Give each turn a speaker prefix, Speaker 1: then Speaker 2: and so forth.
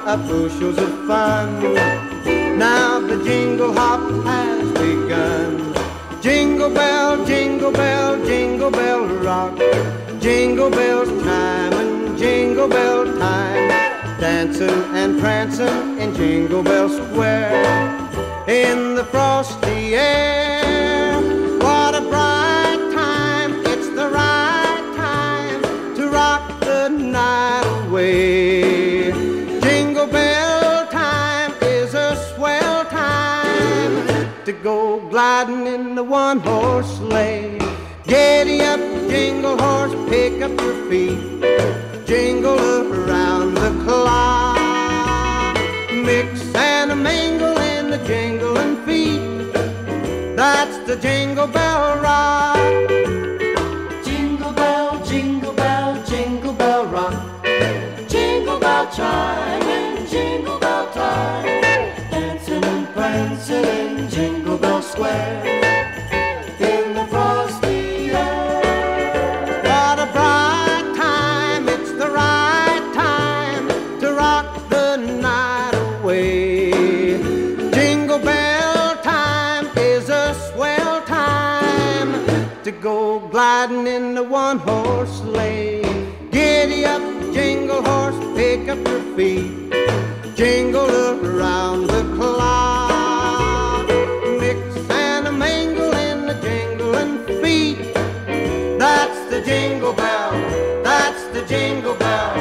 Speaker 1: of bushels of fun. Now the jingle hop has begun. Jingle bell, jingle bell, jingle bell rock. Jingle bells chime and jingle bell time. Dancing and prancing in Jingle Bell Square. In the frosty air, what a bright time. It's the right time to rock the night away. Jingle bell time is a swell time to go gliding in the one-horse sleigh. Giddy up, jingle horse, pick up your feet. Jingle around the clock. Mix and a mingle in the jingling feet. That's the Jingle Bell Rock.
Speaker 2: Jingle bell, jingle bell, jingle bell rock. Jingle bell chime and jingle bell time. Dancing and prancing in Jingle Bell Square. In the frosty air.
Speaker 1: What a bright time, it's the right time to rock the night away. Jingle bell time is a swell time to go gliding in the one-horse sleigh. Giddy up, jingle horse, pick up your feet. Jingle around the clock. Mix and a mingle in the jingling feet. That's the jingle bell, that's the jingle bell.